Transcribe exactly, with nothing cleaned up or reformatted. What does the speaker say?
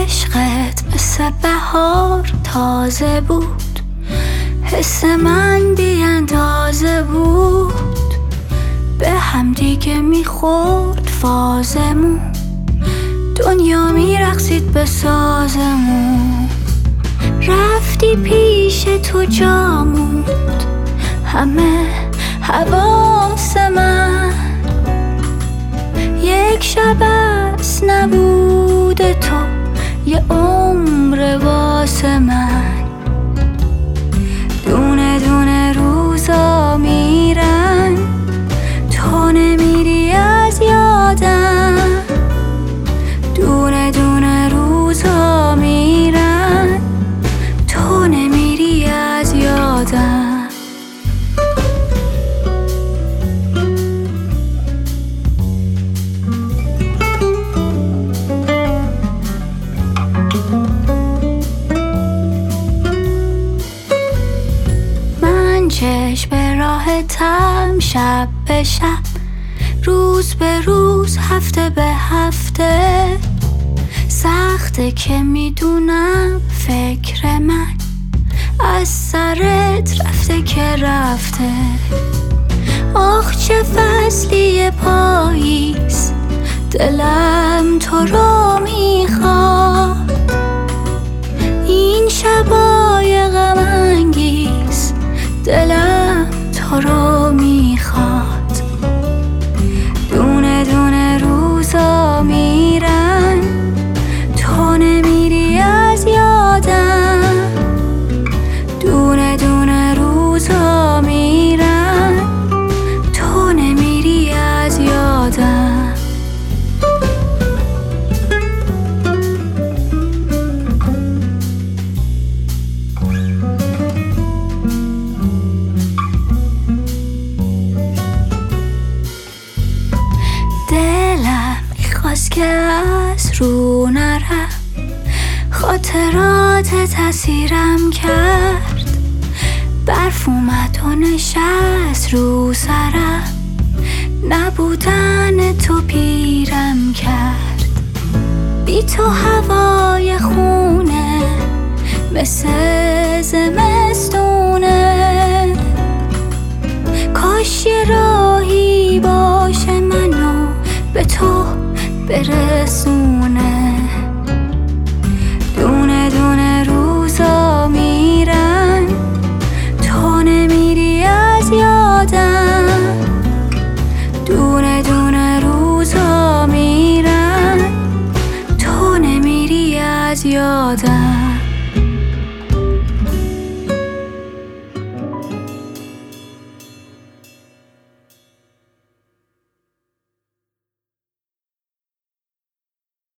عشقت مثل بهار تازه بود، حس من بی اندازه بود، به هم دیگه میخورد فازمون، دنیا میرقصید به سازمون. رفتی پیش تو جا موند همه حواس من، یک شب از نبود تو یه عمر واسه من. دونه دونه روزا میرن تو نمیری از یادم، دونه دونه روزا میرن تو نمیری از یادم. چشم به راحتم شب به شب، روز به روز، هفته به هفته، سخته که میدونم فکر من از سرت رفته که رفته. آخ چه فصلی پاییز، دلم تو رو میخواد، این شبای غم انگیز دلم تو رو میخواد. دونه دونه روزا میرن تو نمیری از یادم، دونه دونه روزا میرن تو نمیری از یادم. میخواست که از رو نرم، خاطرات تأثیرم کرد، برف اومد و نشست رو سرم، نبودن تو پیرم کرد. بی تو هوای خونه مثل زمستونه، کاش یه راهی باشه منو به تو برسونه. دونه دونه روزا میرن تو نمیری از یادم، دونه دونه روزا میرن تو نمیری از یادم.